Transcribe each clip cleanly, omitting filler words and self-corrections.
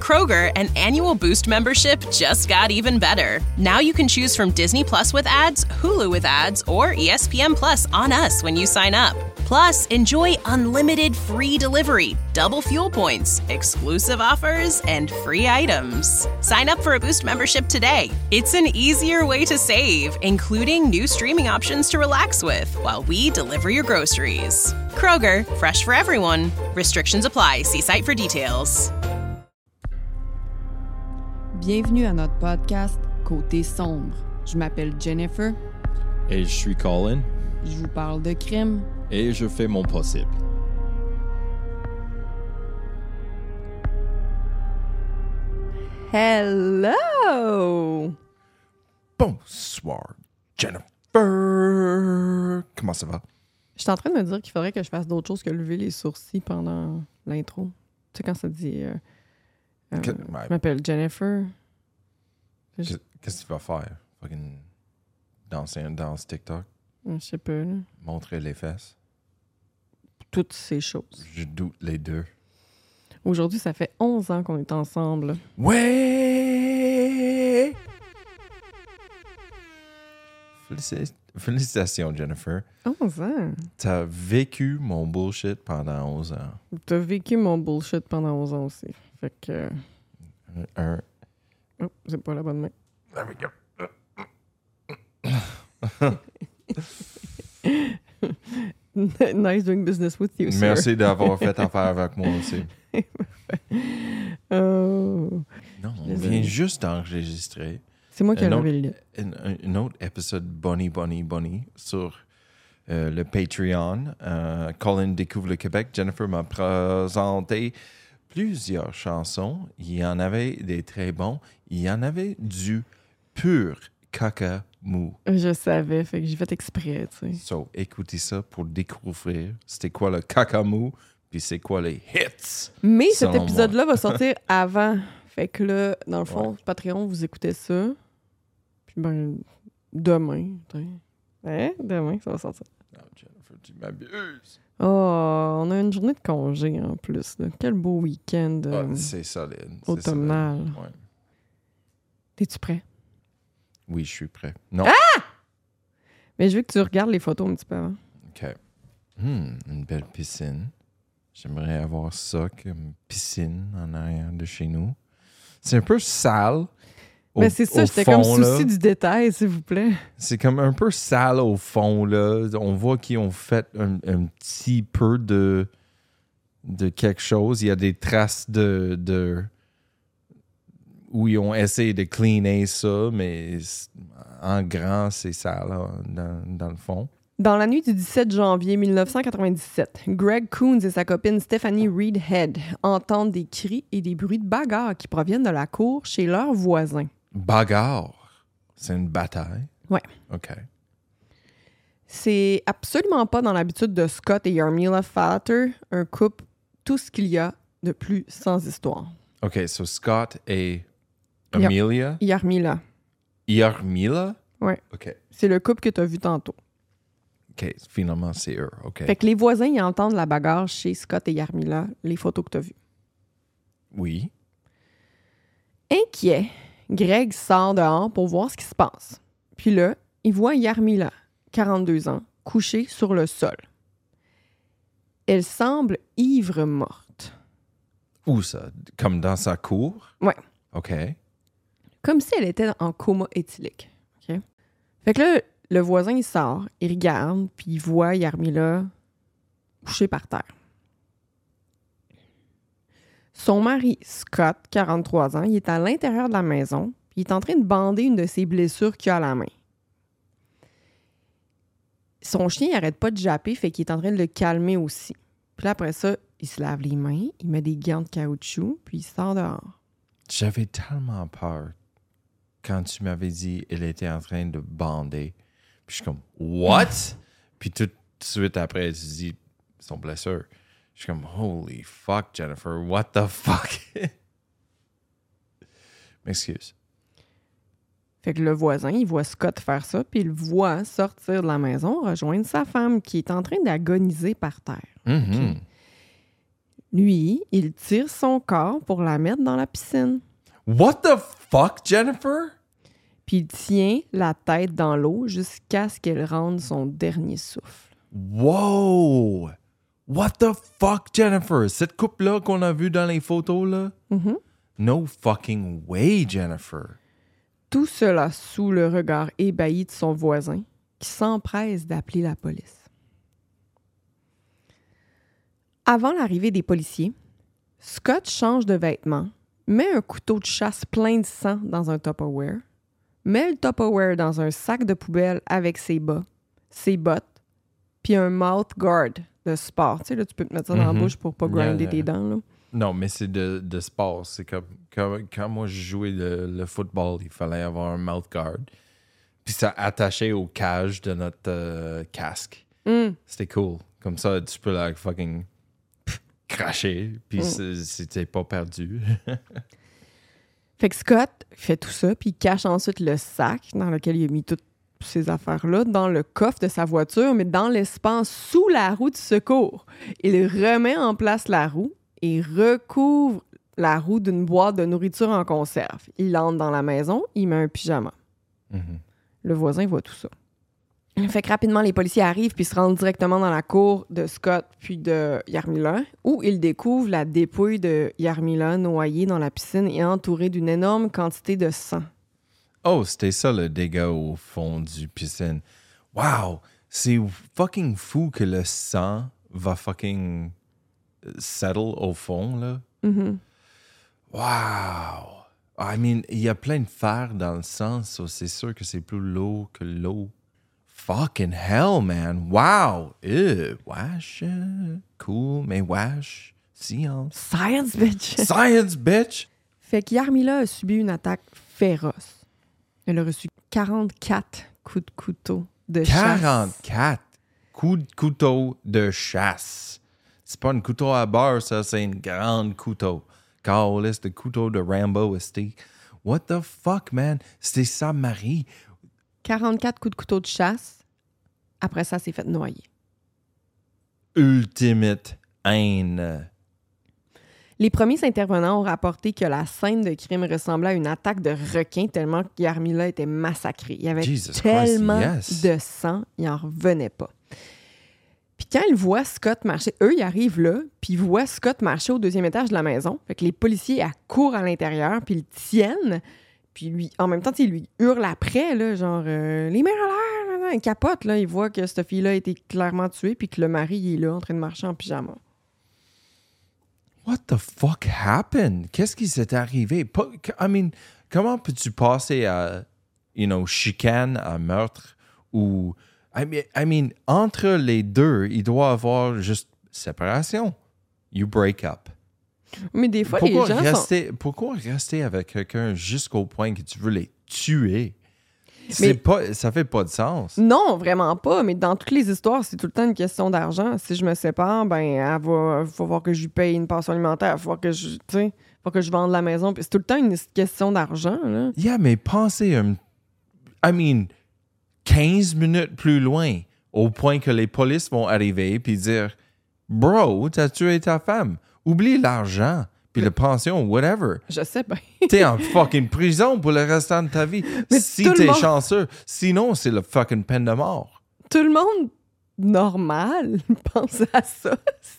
Kroger, an annual Boost membership just got even better. Now you can choose from Disney Plus with ads, Hulu with ads, or ESPN Plus on us when you sign up. Plus, enjoy unlimited free delivery, double fuel points, exclusive offers, and free items. Sign up for a Boost membership today. It's an easier way to save, including new streaming options to relax with while we deliver your groceries. Kroger, fresh for everyone. Restrictions apply. See site for details. Bienvenue à notre podcast Côté sombre. Je m'appelle Jennifer. Et je suis Colin. Je vous parle de crime. Et je fais mon possible. Hello! Bonsoir, Jennifer. Comment ça va? Je suis en train de me dire qu'il faudrait que je fasse d'autres choses que lever les sourcils pendant l'intro. Tu sais, quand ça dit je m'appelle Jennifer. Qu'est-ce que tu vas faire? Fucking danser une danse TikTok? Je sais pas, là. Montrer les fesses? Toutes ces choses. Je doute les deux. Aujourd'hui, ça fait 11 ans qu'on est ensemble. Ouais! Félicitations, Jennifer. 11 ans? T'as vécu mon bullshit pendant 11 ans. T'as vécu mon bullshit pendant 11 ans aussi. Fait que... Oh, c'est pas la bonne main. There we go. Nice doing business with you, sir. Merci d'avoir fait affaire avec moi aussi. Oh. Non, on vient juste d'enregistrer. C'est moi qui ai levé le lit. Un autre épisode Bunny sur le Patreon. Colin découvre le Québec. Jennifer m'a présenté plusieurs chansons. Il y en avait des très bons. Il y en avait du pur caca mou. Je savais, fait que j'ai fait exprès, tu sais. So, écoutez ça pour découvrir c'était quoi le caca mou, puis c'est quoi les hits. Mais cet selon épisode-là moi. va sortir avant. Fait que là, dans le fond, Patreon, vous écoutez ça. Puis ben, demain, demain, ça va sortir. Non, Jennifer, tu m'abuses. Oh, on a une journée de congé en plus. Là. Quel beau week-end C'est solide. automnal. C'est solide. Ouais. T'es-tu prêt? Oui, je suis prêt. Non. Mais je veux que tu regardes les photos un petit peu avant. OK. Une belle piscine. J'aimerais avoir ça comme piscine en arrière de chez nous. C'est un peu sale. Mais c'est ça, j'étais comme souci du détail, s'il vous plaît. C'est comme un peu sale au fond, là. On voit qu'ils ont fait un petit peu de quelque chose. Il y a des traces de où ils ont essayé de cleaner ça, mais en grand, c'est sale là, dans le fond. Dans la nuit du 17 janvier 1997, Greg Coons et sa copine Stephanie Reed Head entendent des cris et des bruits de bagarre qui proviennent de la cour chez leurs voisins. Bagarre? C'est une bataille? Ouais. OK. C'est absolument pas dans l'habitude de Scott et Yarmila Fatter, un couple, tout ce qu'il y a de plus sans histoire. OK, so Scott et Amelia? Yarmila. Yarmila? Ouais. OK. C'est le couple que tu as vu tantôt. OK, finalement, c'est eux. OK. Fait que les voisins, ils entendent la bagarre chez Scott et Yarmila, les photos que tu as vues. Oui. Inquiet, Greg sort dehors pour voir ce qui se passe. Puis là, il voit Yarmila, 42 ans, couchée sur le sol. Elle semble ivre morte. Où ça? Comme dans sa cour? Ouais. OK. Comme si elle était en coma éthylique. OK? Fait que là, le voisin, il sort, il regarde, puis il voit Yarmila couchée par terre. Son mari, Scott, 43 ans, il est à l'intérieur de la maison, puis il est en train de bander une de ses blessures qu'il a à la main. Son chien, il arrête pas de japper, fait qu'il est en train de le calmer aussi. Puis là, après ça, il se lave les mains, il met des gants de caoutchouc, puis il sort dehors. J'avais tellement peur quand tu m'avais dit qu'elle était en train de bander. Puis je suis comme, what? Puis tout de suite après, tu dis, son blessure. Je suis comme, holy fuck, Jennifer, what the fuck? M'excuse. Fait que le voisin, il voit Scott faire ça, puis il le voit sortir de la maison, rejoindre sa femme qui est en train d'agoniser par terre. Mm-hmm. Lui, il tire son corps pour la mettre dans la piscine. What the fuck, Jennifer? Puis il tient la tête dans l'eau jusqu'à ce qu'elle rende son dernier souffle. Wow! What the fuck, Jennifer? Cette coupe-là qu'on a vue dans les photos, là? Mhm. No fucking way, Jennifer. Tout cela sous le regard ébahi de son voisin, qui s'empresse d'appeler la police. Avant l'arrivée des policiers, Scott change de vêtements, met un couteau de chasse plein de sang dans un Tupperware, met le Tupperware dans un sac de poubelle avec ses bas, ses bottes, puis un mouth guard de sport. Tu sais, là, tu peux te mettre ça dans la bouche pour pas grinder tes dents, là. Non, mais c'est de sport. C'est comme quand moi je jouais le football, il fallait avoir un mouth guard. Puis ça attachait au cage de notre casque. C'était cool. Comme ça, tu peux la fucking cracher. Puis c'était pas perdu. Fait que Scott fait tout ça, puis il cache ensuite le sac dans lequel il a mis toutes ces affaires-là dans le coffre de sa voiture, mais dans l'espace sous la roue du secours. Il remet en place la roue et recouvre la roue d'une boîte de nourriture en conserve. Il entre dans la maison, il met un pyjama. Le voisin voit tout ça. Fait que rapidement, les policiers arrivent puis se rendent directement dans la cour de Scott puis de Jarmila, où ils découvrent la dépouille de Jarmila noyée dans la piscine et entourée d'une énorme quantité de sang. Oh, c'était ça le dégât au fond du piscine. Wow! C'est fucking fou que le sang va fucking settle au fond, là. Wow! I mean, il y a plein de fer dans le sang, so c'est sûr que c'est plus lourd que l'eau. Fucking hell, man! Wow! Wesh! Cool, mais wesh! Science! Science, bitch! Science, bitch! Fait que Jarmila a subi une attaque féroce. Elle a reçu 44 coups de couteau de chasse. 44 coups de couteau de chasse. C'est pas un couteau à beurre, ça, c'est un grand couteau. Carlis, de couteau de Rambo, esti. What the fuck, man? C'était sa mari. 44 coups de couteau de chasse. Après ça, c'est fait noyer. Ultimate haine. Les premiers intervenants ont rapporté que la scène de crime ressemblait à une attaque de requin tellement que Jarmila était massacrée. Il y avait tellement de sang, il n'en revenait pas. Puis quand ils voient Scott marcher, eux, ils arrivent là, puis ils voient Scott marcher au 2e étage de la maison. Fait que les policiers accourent à l'intérieur, puis ils le tiennent. Puis lui, en même temps, il lui hurle après, là, genre, les mains en l'air, il capote, là. Il voit que cette fille-là a été clairement tuée, puis que le mari, il est là, en train de marcher en pyjama. What the fuck happened? Qu'est-ce qui s'est arrivé? I mean, comment peux-tu passer à, chicane à meurtre ou... I mean, entre les deux, il doit y avoir juste séparation. You break up. Mais des fois, les gens Pourquoi rester avec quelqu'un jusqu'au point que tu veux les tuer? Ça fait pas de sens. Non, vraiment pas. Mais dans toutes les histoires, c'est tout le temps une question d'argent. Si je me sépare, ben, il va falloir que je lui paye une pension alimentaire. Il va falloir que je vende la maison. Puis c'est tout le temps une question d'argent, là. Yeah, mais pensez, 15 minutes plus loin, au point que les polices vont arriver puis dire « Bro, t'as tué ta femme. Oublie l'argent, puis la pension, whatever. » Je sais bien. T'es en fucking prison pour le restant de ta vie. Mais si t'es chanceux. Sinon, c'est la fucking peine de mort. Tout le monde normal pense à ça.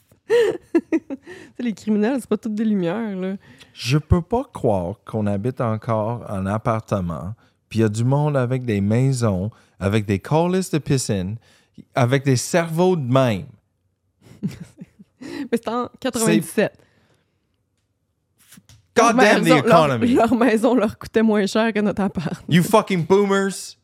Les criminels, c'est pas toutes des lumières, là. Je peux pas croire qu'on habite encore en appartement, puis il y a du monde avec des maisons, avec des calices de piscine, avec des cerveaux de même. Mais c'est en 97. God damn the economy. Leur maison leur coûtait moins cher que notre appart. You fucking boomers.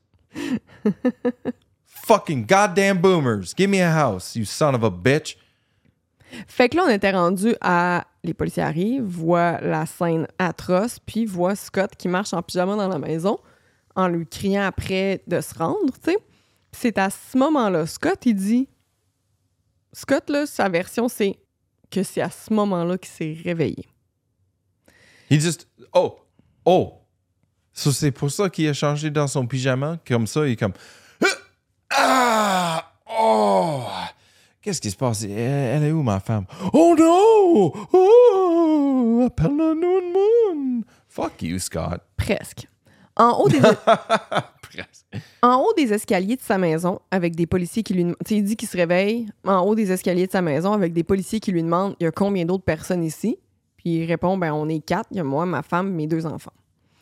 Fucking goddamn boomers. Give me a house, you son of a bitch. Fait que là, on était rendu à... Les policiers arrivent, voient la scène atroce, puis voient Scott qui marche en pyjama dans la maison en lui criant après de se rendre, tu sais. C'est à ce moment-là, Scott, il dit... Scott, là, sa version, c'est que c'est à ce moment-là qu'il s'est réveillé. He just... Oh! So c'est pour ça qu'il a changé dans son pyjama. Comme ça, il est comme... Ah! Oh! Qu'est-ce qui se passe? Elle est où, ma femme? Oh non! Oh! Appelle-la Noon Moon! Fuck you, Scott. Presque. En haut des... Presque. En haut des escaliers de sa maison, avec des policiers qui lui demandent... Il dit qu'il se réveille en haut des escaliers de sa maison avec des policiers qui lui demandent « Il y a combien d'autres personnes ici? » Puis il répond « Ben, on est 4. Il y a moi, ma femme, mes 2 enfants. »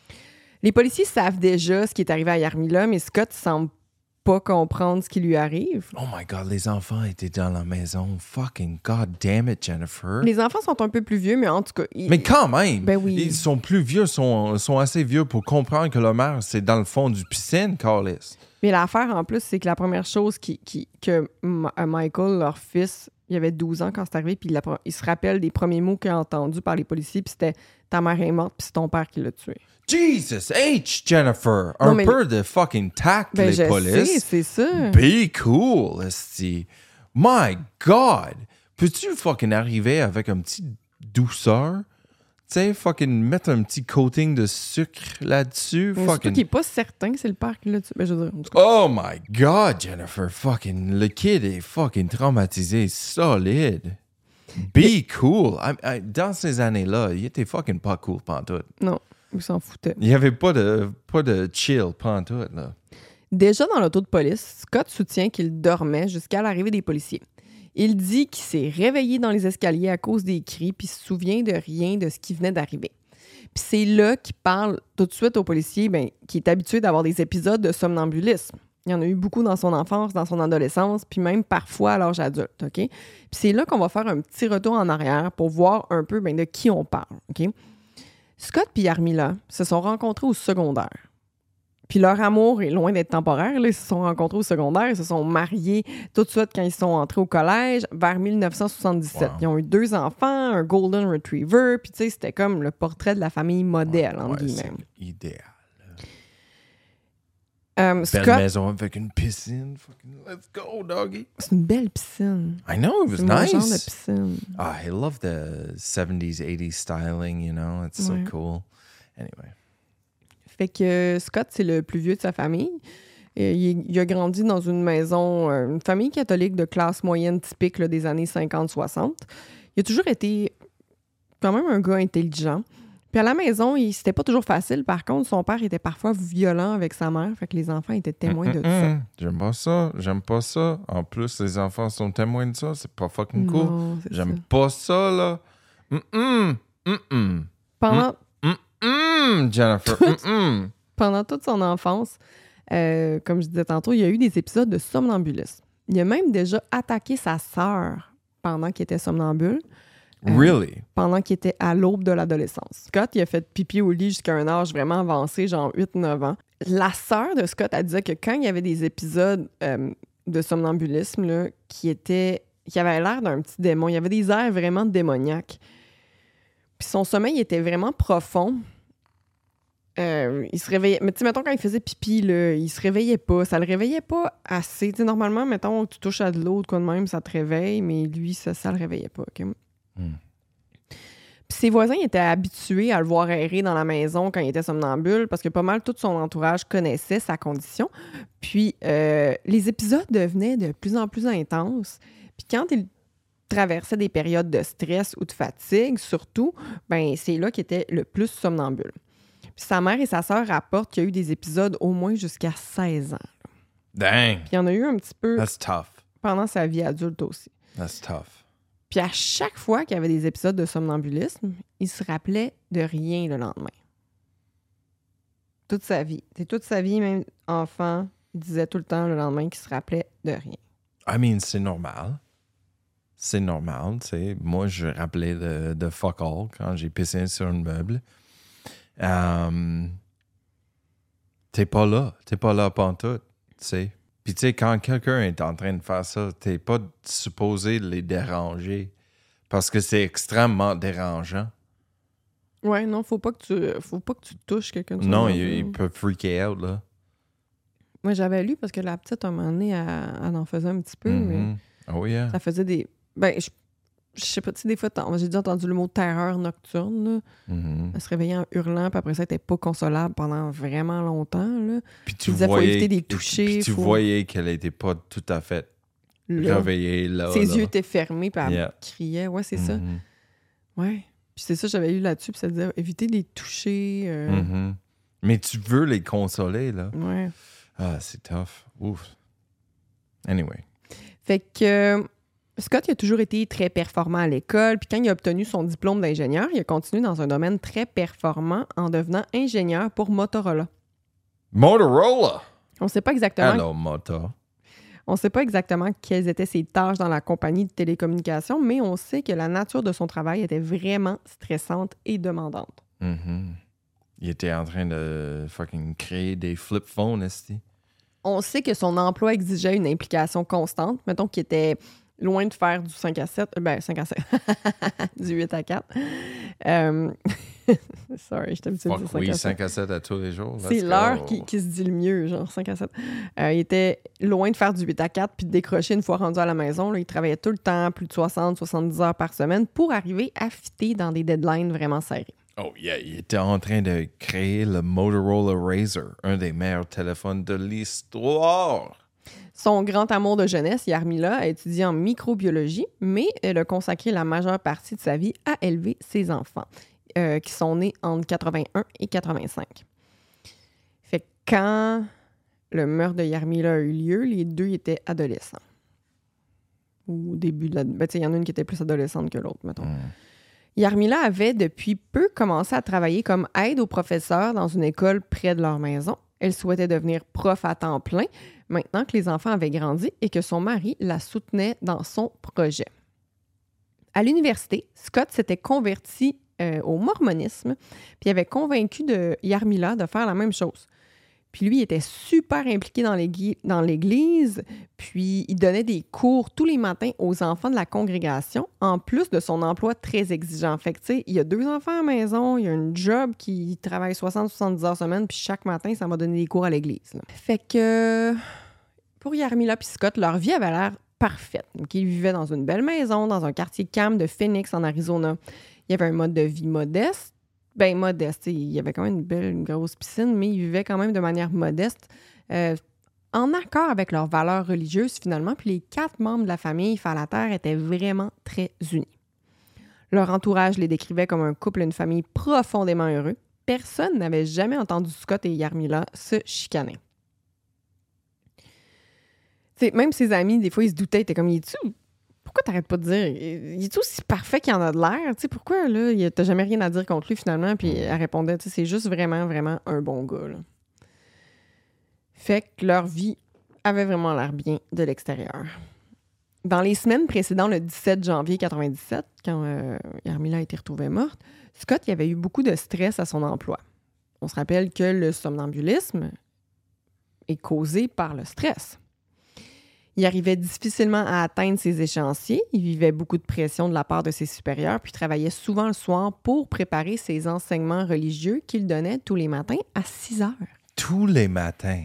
Les policiers savent déjà ce qui est arrivé à Yarmila, mais Scott semble pas comprendre ce qui lui arrive. Oh my God, les enfants étaient dans la maison. Fucking God damn it, Jennifer. Les enfants sont un peu plus vieux, mais en tout cas... Mais quand même! Ben oui. Ils sont plus vieux, sont assez vieux pour comprendre que leur mère, c'est dans le fond du piscine, Carlis. Mais l'affaire, en plus, c'est que la première chose que Michael, leur fils, il avait 12 ans quand c'est arrivé, puis il se rappelle des premiers mots qu'il a entendus par les policiers, puis c'était « Ta mère est morte, puis c'est ton père qui l'a tué. » Jesus H, Jennifer! Non, Un mais- peu de fucking tact, Ben, les je polices. sais, c'est ça. Be cool, esti. My God! Peux-tu fucking arriver avec un petit douceur? Tu sais, fucking mettre un petit coating de sucre là-dessus? Mais surtout Fucking... qu'il n'est pas certain que c'est le père qui l'a tué. Ben, je veux dire, en tout cas. Oh my God, Jennifer! Fucking... Le kid est fucking traumatisé, solide. Be cool. Dans ces années-là, il était fucking pas cool pantoute. Non, il s'en foutait. Il n'y avait pas de chill pantoute, là. Déjà dans l'auto de police, Scott soutient qu'il dormait jusqu'à l'arrivée des policiers. Il dit qu'il s'est réveillé dans les escaliers à cause des cris puis se souvient de rien de ce qui venait d'arriver. Puis c'est là qu'il parle tout de suite aux policiers qui est habitué d'avoir des épisodes de somnambulisme. Il y en a eu beaucoup dans son enfance, dans son adolescence, puis même parfois à l'âge adulte, OK? Puis c'est là qu'on va faire un petit retour en arrière pour voir un peu de qui on parle, OK? Scott et Yarmila se sont rencontrés au secondaire. Puis leur amour est loin d'être temporaire. Là. Ils se sont rencontrés au secondaire. Ils se sont mariés tout de suite quand ils sont entrés au collège, vers 1977. Wow. Ils ont eu 2 enfants, un Golden Retriever. Puis tu sais, c'était comme le portrait de la famille modèle, entre guillemets. C'est idéal. Scott, Belle maison avec une piscine. Fucking let's go, doggy. c'est une belle piscine. I know, it was C'est mon genre de nice. piscine. I love the 70s, 80s styling, you know. It's so Ouais. cool. Anyway. Fait que Scott, c'est le plus vieux de sa famille. Et il a grandi dans une maison, une famille catholique de classe moyenne typique là, des années 50-60. Il a toujours été quand même un gars intelligent. Puis à la maison, c'était pas toujours facile. Par contre, son père était parfois violent avec sa mère. Fait que les enfants étaient témoins de ça. J'aime pas ça. J'aime pas ça. En plus, les enfants sont témoins de ça. C'est pas fucking cool. Non, c'est J'aime ça. pas ça, là. Jennifer. Pendant toute son enfance, comme je disais tantôt, il y a eu des épisodes de somnambulisme. Il a même déjà attaqué sa sœur pendant qu'il était somnambule. Really? Pendant qu'il était à l'aube de l'adolescence. Scott, il a fait pipi au lit jusqu'à un âge vraiment avancé, genre 8-9 ans. La sœur de Scott, elle disait que quand il y avait des épisodes de somnambulisme là, qui avaient l'air d'un petit démon, il y avait des airs vraiment démoniaques. Puis son sommeil était vraiment profond. Il se réveillait... Mais tu sais, mettons, quand il faisait pipi, là, il se réveillait pas. Ça le réveillait pas assez. Tu sais, normalement, mettons, tu touches à de l'eau, quoi de même, ça te réveille, mais lui, ça le réveillait pas, OK? Puis ses voisins étaient habitués à le voir errer dans la maison quand il était somnambule parce que pas mal tout son entourage connaissait sa condition. Puis les épisodes devenaient de plus en plus intenses. Puis quand il traversait des périodes de stress ou de fatigue, surtout, ben c'est là qu'il était le plus somnambule. Puis sa mère et sa sœur rapportent qu'il y a eu des épisodes au moins jusqu'à 16 ans. Dang. Puis il y en a eu un petit peu That's tough. pendant sa vie adulte aussi. That's tough. Puis à chaque fois qu'il y avait des épisodes de somnambulisme, il se rappelait de rien le lendemain. Toute sa vie. Toute sa vie, même enfant, il disait tout le temps le lendemain qu'il se rappelait de rien. I mean, c'est normal. C'est normal, tu sais. Moi, je rappelais de fuck all quand j'ai pissé sur un meuble. T'es pas là pantoute, tu sais. Puis tu sais, quand quelqu'un est en train de faire ça, t'es pas supposé les déranger parce que c'est extrêmement dérangeant. Ouais, non, faut pas que tu touches quelqu'un de Non, somnambule. il peut freaker out, là. Moi, j'avais lu parce que la petite, un moment donné, elle en faisait un petit peu, mais Mhm. Oh yeah. ça faisait des... Ben, je sais pas, tu sais, des fois, j'ai déjà entendu le mot terreur nocturne, là. Mhm. Elle se réveillait en hurlant, puis après ça, elle était pas consolable pendant vraiment longtemps, là. Puis tu disait, faut voyais, éviter de les toucher, puis tu faut- voyais qu'elle était pas tout à fait là. Réveillée là. Ses là. yeux étaient fermés, puis elle Yeah. criait. Ouais, c'est ça. Mhm. Ouais. Puis c'est ça, j'avais lu là-dessus, puis ça disait éviter de les toucher. Mhm. Mais tu veux les consoler, là. Ouais. Ah, c'est tough. Ouf. Anyway. Fait que Scott il a toujours été très performant à l'école, puis quand il a obtenu son diplôme d'ingénieur, il a continué dans un domaine très performant en devenant ingénieur pour Motorola. Motorola! On ne sait pas exactement. Hello, Moto. On ne sait pas exactement quelles étaient ses tâches dans la compagnie de télécommunications, mais on sait que la nature de son travail était vraiment stressante et demandante. Mhm. Il était en train de fucking créer des flip phones, est-ce que... On sait que son emploi exigeait une implication constante, mettons qu'il était loin de faire du 5 à 7, 5 à 7, du 8 à 4. Sorry, je t'habitue de dire 5 oui, à 7. 5 à 7 à tous les jours. C'est Let's l'heure go. qui se dit le mieux, genre 5 à 7. Il était loin de faire du 8 à 4 puis de décrocher une fois rendu à la maison. Là, il travaillait tout le temps, plus de 60-70 heures par semaine pour arriver à fitter dans des deadlines vraiment serrés. Oh yeah, il était en train de créer le Motorola Razr, un des meilleurs téléphones de l'histoire. Son grand amour de jeunesse, Yarmila, a étudié en microbiologie, mais elle a consacré la majeure partie de sa vie à élever ses enfants, qui sont nés entre 81 et 85. Fait que quand le meurtre de Yarmila a eu lieu, les deux étaient adolescents. Au début de la... Ben, il y en a une qui était plus adolescente que l'autre, mettons. Yarmila avait depuis peu commencé à travailler comme aide aux professeurs dans une école près de leur maison. Elle souhaitait devenir prof à temps plein maintenant que les enfants avaient grandi et que son mari la soutenait dans son projet. À l'université, Scott s'était converti au mormonisme puis avait convaincu Yarmila de faire la même chose. Puis lui, il était super impliqué dans l'église, puis il donnait des cours tous les matins aux enfants de la congrégation, en plus de son emploi très exigeant. Fait que, tu sais, il y a 2 enfants à la maison, il y a un job qui travaille 60-70 heures semaine, puis chaque matin, ça m'a donné des cours à l'église. Là. Fait que, pour Yarmila et Scott, leur vie avait l'air parfaite. Donc, ils vivaient dans une belle maison, dans un quartier calme de Phoenix, en Arizona. Il y avait un mode de vie modeste. Ben modeste, il y avait quand même une grosse piscine, mais ils vivaient quand même de manière modeste, en accord avec leurs valeurs religieuses finalement, puis les 4 membres de la famille Fallater étaient vraiment très unis. Leur entourage les décrivait comme un couple et une famille profondément heureux. Personne n'avait jamais entendu Scott et Yarmila se chicaner. T'sais, même ses amis, des fois, ils se doutaient, ils étaient comme, pourquoi t'arrêtes pas de dire? Il est aussi parfait qu'il en a de l'air? Tu sais, pourquoi, là, t'as jamais rien à dire contre lui, finalement? Puis elle répondait, tu sais, c'est juste vraiment, vraiment un bon gars, là. Fait que leur vie avait vraiment l'air bien de l'extérieur. Dans les semaines précédant le 17 janvier 97, quand Yarmila a été retrouvée morte, Scott il avait eu beaucoup de stress à son emploi. On se rappelle que le somnambulisme est causé par le stress. Il arrivait difficilement à atteindre ses échéanciers. Il vivait beaucoup de pression de la part de ses supérieurs, puis travaillait souvent le soir pour préparer ses enseignements religieux qu'il donnait tous les matins à 6 heures. Tous les matins.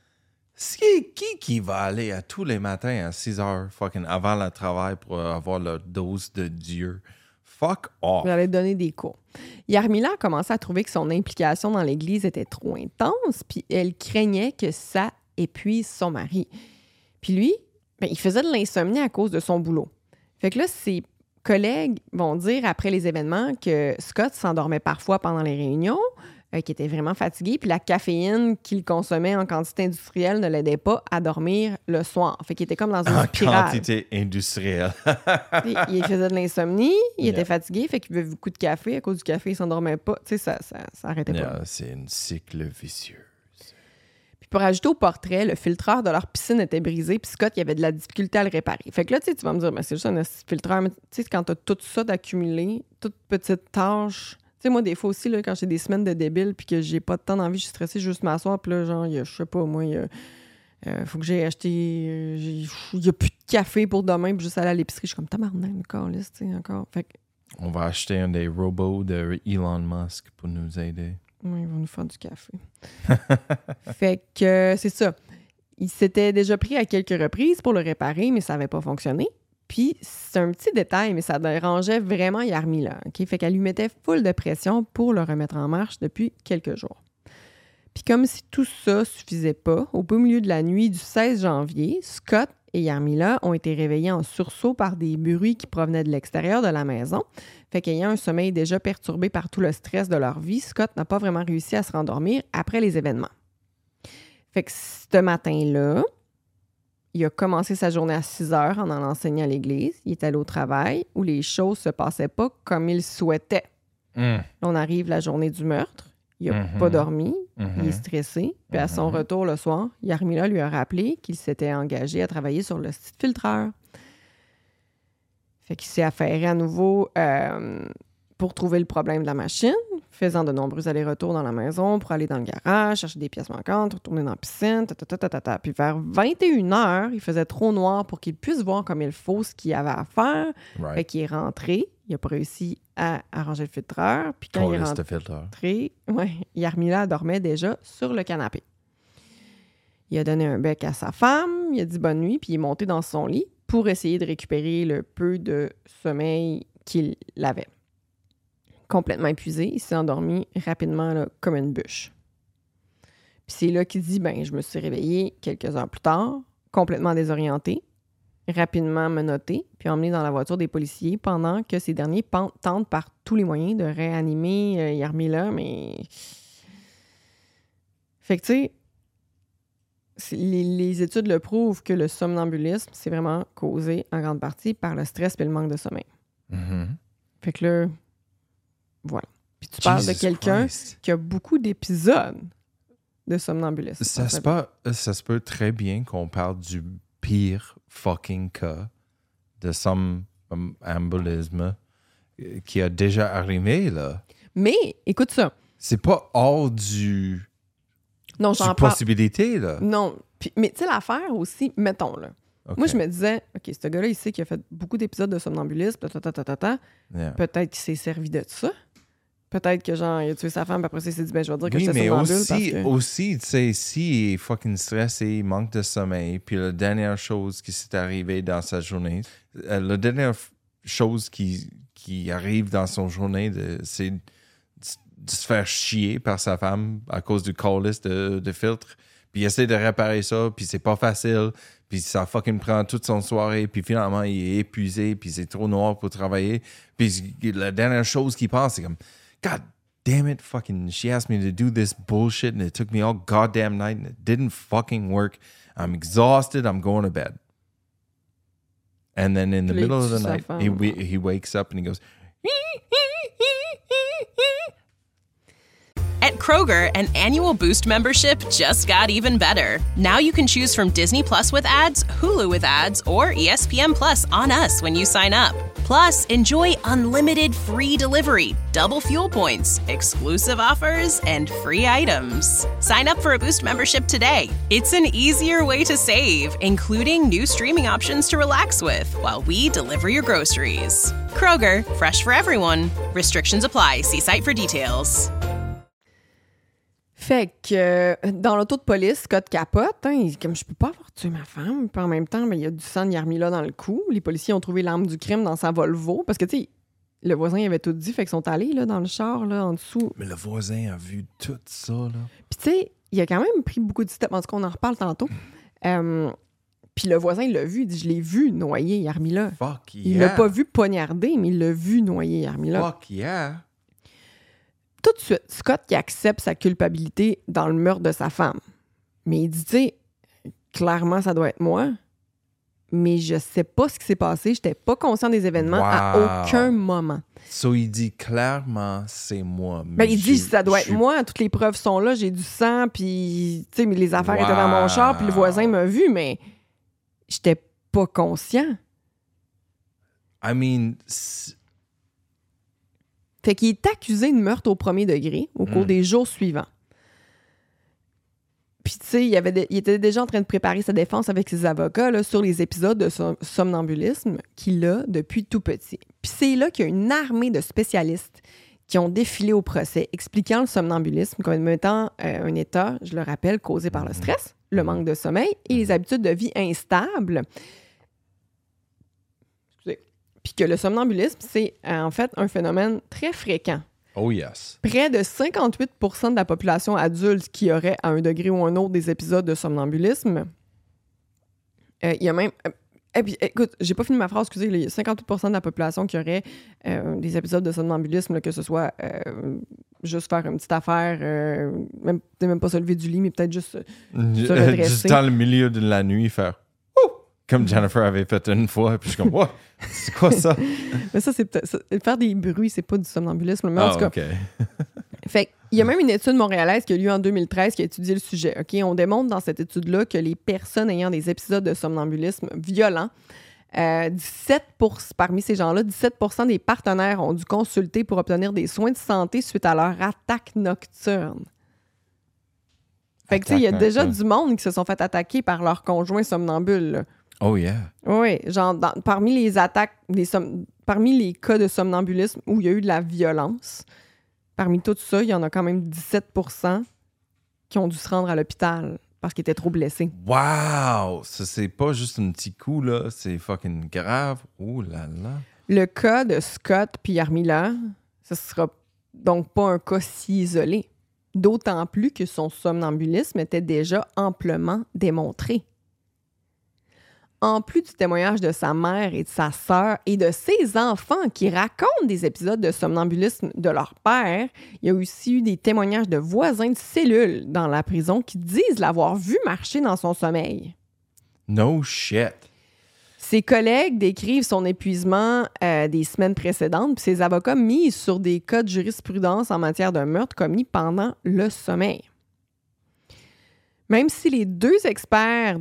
Qui va aller à tous les matins à 6 heures fucking avant le travail pour avoir la dose de Dieu? Fuck off. Il allait donner des cours. Yarmila a commencé à trouver que son implication dans l'Église était trop intense, puis elle craignait que ça épuise son mari. Puis lui, il faisait de l'insomnie à cause de son boulot. Fait que là, ses collègues vont dire après les événements que Scott s'endormait parfois pendant les réunions, qu'il était vraiment fatigué, puis la caféine qu'il consommait en quantité industrielle ne l'aidait pas à dormir le soir. Fait qu'il était comme dans une spirale. En quantité industrielle. Il faisait de l'insomnie, il était fatigué, fait qu'il buvait beaucoup de café. À cause du café, il s'endormait pas. Tu sais, ça arrêtait pas. C'est un cycle vicieux. Puis pour ajouter au portrait, le filtreur de leur piscine était brisé, puis Scott, il avait de la difficulté à le réparer. Fait que là, tu vas me dire, c'est juste un filtreur. Mais tu sais, quand t'as tout ça d'accumuler, toute petite tâche. Tu sais, moi, des fois aussi, là, quand j'ai des semaines de débile puis que j'ai pas de temps d'envie, je suis stressée, juste m'asseoir, puis là, genre, je sais pas, moi, faut que j'ai acheté... Il y a plus de café pour demain, puis juste aller à l'épicerie. Je suis comme, tabarnak, encore, là, tu sais, encore. Fait que... On va acheter un des robots de Elon Musk pour nous aider. Oui, ils vont nous faire du café. Fait que c'est ça. Il s'était déjà pris à quelques reprises pour le réparer, mais ça n'avait pas fonctionné. Puis, c'est un petit détail, mais ça dérangeait vraiment Yarmila. Okay? Fait qu'elle lui mettait full de pression pour le remettre en marche depuis quelques jours. Puis comme si tout ça suffisait pas, au beau milieu de la nuit du 16 janvier, Scott et Yarmila ont été réveillés en sursaut par des bruits qui provenaient de l'extérieur de la maison. Fait qu'ayant un sommeil déjà perturbé par tout le stress de leur vie, Scott n'a pas vraiment réussi à se rendormir après les événements. Fait que ce matin-là, il a commencé sa journée à 6 heures en allant enseigner à l'église. Il est allé au travail où les choses se passaient pas comme il souhaitait. Là, on arrive la journée du meurtre. Il n'a pas dormi. Il est stressé. Puis à son retour le soir, Yarmila lui a rappelé qu'il s'était engagé à travailler sur le site filtreur. Fait qu'il s'est affairé à nouveau pour trouver le problème de la machine, faisant de nombreux allers-retours dans la maison pour aller dans le garage, chercher des pièces manquantes, retourner dans la piscine, Puis vers 21h, il faisait trop noir pour qu'il puisse voir comme il faut ce qu'il avait à faire. Right. Fait qu'il est rentré. Il n'a pas réussi à arranger le filtreur. Puis quand il est rentré, Yarmila dormait déjà sur le canapé. Il a donné un bec à sa femme, il a dit bonne nuit, puis il est monté dans son lit pour essayer de récupérer le peu de sommeil qu'il avait. Complètement épuisé, il s'est endormi rapidement là, comme une bûche. Puis c'est là qu'il dit, je me suis réveillé quelques heures plus tard, complètement désorienté, rapidement menotté, puis emmené dans la voiture des policiers pendant que ces derniers tentent par tous les moyens de réanimer Yarmila, mais... Fait que tu sais, les études le prouvent que le somnambulisme, c'est vraiment causé en grande partie par le stress et le manque de sommeil. Fait que là... Voilà. Puis tu parles de quelqu'un qui a beaucoup d'épisodes de somnambulisme. Ça se peut très bien qu'on parle du pire fucking cas de somnambulisme qui a déjà arrivé, là. Mais, écoute ça. C'est pas hors du possibilité, là. Non. Puis, mais tu sais, l'affaire aussi, mettons, là. Okay. Moi, je me disais, OK, ce gars-là, il sait qu'il a fait beaucoup d'épisodes de somnambulisme, Yeah. Peut-être qu'il s'est servi de ça. Peut-être que, genre, il a tué sa femme, puis après ça, il s'est dit, je vais dire que j'étais somnambule. Mais aussi, tu sais, s'il est fucking stressé, il manque de sommeil, puis la dernière chose qui s'est arrivée dans sa journée, la dernière chose qui arrive dans son journée, c'est de se faire chier par sa femme à cause du calice de filtre, puis il essaie de réparer ça, puis c'est pas facile, puis ça fucking prend toute son soirée, puis finalement, il est épuisé, puis c'est trop noir pour travailler, puis la dernière chose qu'il pense, c'est comme... God damn it, fucking, she asked me to do this bullshit and it took me all goddamn night and it didn't fucking work. I'm exhausted, I'm going to bed. And then in the middle of the night, he wakes up and he goes... At Kroger, an annual Boost membership just got even better. Now you can choose from Disney Plus with ads, Hulu with ads, or ESPN Plus on us when you sign up. Plus, enjoy unlimited free delivery, double fuel points, exclusive offers, and free items. Sign up for a Boost membership today. It's an easier way to save, including new streaming options to relax with while we deliver your groceries. Kroger, fresh for everyone. Restrictions apply. See site for details. Fait que dans l'auto de police, Scott capote. Il dit comme je peux pas avoir tué ma femme. Puis en même temps, il y a du sang de Yarmila dans le cou. Les policiers ont trouvé l'arme du crime dans sa Volvo. Parce que, tu sais, le voisin avait tout dit. Fait qu'ils sont allés là, dans le char, là, en dessous. Mais le voisin a vu tout ça, là. Puis, tu sais, il a quand même pris beaucoup de steps. En tout cas, on en reparle tantôt. Puis le voisin, il l'a vu. Il dit je l'ai vu noyer Yarmila. Fuck yeah. Il l'a pas vu poignarder, mais il l'a vu noyer Yarmila. Fuck yeah. Tout de suite, Scott qui accepte sa culpabilité dans le meurtre de sa femme. Mais il dit, tu sais, clairement, ça doit être moi. Mais je sais pas ce qui s'est passé. J'étais pas conscient des événements à aucun moment. So, il dit clairement, c'est moi. Mais il dit, ça doit être moi. Toutes les preuves sont là. J'ai du sang, puis, tu sais, les affaires étaient dans mon char, puis le voisin m'a vu, mais j'étais pas conscient. I mean... Fait qu'il est accusé de meurtre au premier degré au cours des jours suivants. Puis, tu sais, il était déjà en train de préparer sa défense avec ses avocats là, sur les épisodes de somnambulisme qu'il a depuis tout petit. Puis c'est là qu'il y a une armée de spécialistes qui ont défilé au procès, expliquant le somnambulisme comme étant un état, je le rappelle, causé par le stress, le manque de sommeil et les habitudes de vie instables. Puis que le somnambulisme, c'est en fait un phénomène très fréquent. Oh yes. Près de 58% de la population adulte qui aurait à un degré ou un autre des épisodes de somnambulisme Il y a même... et puis, écoute, j'ai pas fini ma phrase, excusez, il y a 58% de la population qui aurait des épisodes de somnambulisme, là, que ce soit juste faire une petite affaire, même pas se lever du lit, mais peut-être juste se redresser. Juste dans le milieu de la nuit, faire « Ouh! » Comme Jennifer avait fait une fois, puis je suis comme « What? C'est quoi ça? » Mais ça, c'est peut-être... Faire des bruits, c'est pas du somnambulisme, mais en tout cas... OK. Fait il y a même une étude montréalaise qui a lieu en 2013 qui a étudié le sujet. OK? On démontre dans cette étude-là que les personnes ayant des épisodes de somnambulisme violents, parmi ces gens-là, 17% des partenaires ont dû consulter pour obtenir des soins de santé suite à leur attaque nocturne. Fait que, tu sais, il y a déjà du monde qui se sont fait attaquer par leur conjoint somnambule, là. Oh yeah. Oui, genre, parmi les attaques, parmi les cas de somnambulisme où il y a eu de la violence, parmi tout ça, il y en a quand même 17% qui ont dû se rendre à l'hôpital parce qu'ils étaient trop blessés. Wow! Ça, c'est pas juste un petit coup, là. C'est fucking grave. Oh là là. Le cas de Scott puis Yarmila, ce sera donc pas un cas si isolé. D'autant plus que son somnambulisme était déjà amplement démontré. En plus du témoignage de sa mère et de sa sœur et de ses enfants qui racontent des épisodes de somnambulisme de leur père, il y a aussi eu des témoignages de voisins de cellules dans la prison qui disent l'avoir vu marcher dans son sommeil. No shit. Ses collègues décrivent son épuisement des semaines précédentes, puis ses avocats misent sur des cas de jurisprudence en matière de meurtre commis pendant le sommeil. Même si les deux experts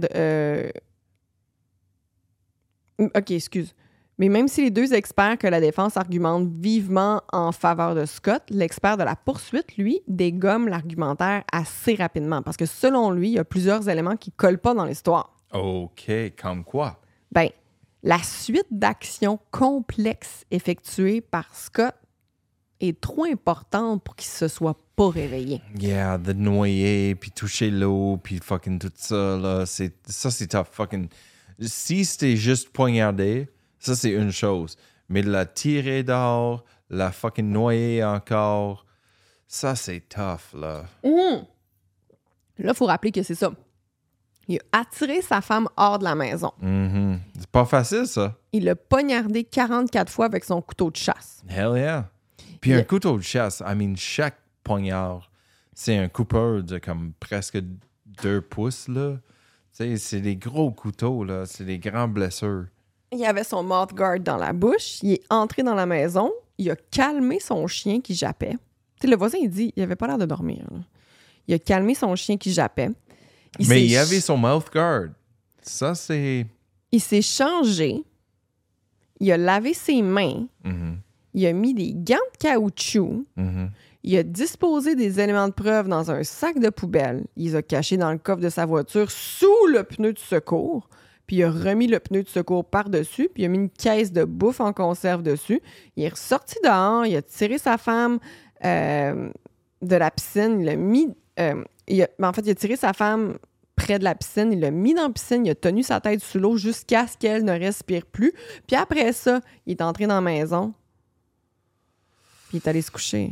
Mais même si les deux experts que la défense argumente vivement en faveur de Scott, l'expert de la poursuite, lui, dégomme l'argumentaire assez rapidement parce que selon lui, il y a plusieurs éléments qui ne collent pas dans l'histoire. OK, comme quoi? Ben, la suite d'actions complexes effectuées par Scott est trop importante pour qu'il se soit pas réveillé. Yeah, de noyer, puis toucher l'eau, puis fucking tout ça, là, c'est tough. Fucking... Si c'était juste poignarder, ça, c'est une chose. Mais la tirer dehors, la fucking noyer encore, ça, c'est tough, là. Là, il faut rappeler que c'est ça. Il a attiré sa femme hors de la maison. Mm-hmm. C'est pas facile, ça. Il l'a poignardé 44 fois avec son couteau de chasse. Hell yeah. Puis un couteau de chasse, chaque poignard, c'est un coupeur de comme presque 2 pouces, là. Tu sais, c'est des gros couteaux, là. C'est des grands blessures. Il avait son mouth guard dans la bouche. Il est entré dans la maison. Il a calmé son chien qui jappait. Tu sais, le voisin, il dit, il avait pas l'air de dormir, là. Il a calmé son chien qui jappait. Mais il avait son mouth guard. Ça, c'est... Il s'est changé. Il a lavé ses mains. Mm-hmm. Il a mis des gants de caoutchouc. Mm-hmm. Il a disposé des éléments de preuve dans un sac de poubelle. Il les a cachés dans le coffre de sa voiture sous le pneu de secours. Puis il a remis le pneu de secours par-dessus. Puis il a mis une caisse de bouffe en conserve dessus. Il est ressorti dehors. Il a tiré sa femme de la piscine. Il a mis... il a tiré sa femme près de la piscine. Il l'a mis dans la piscine. Il a tenu sa tête sous l'eau jusqu'à ce qu'elle ne respire plus. Puis après ça, il est entré dans la maison. Puis il est allé se coucher.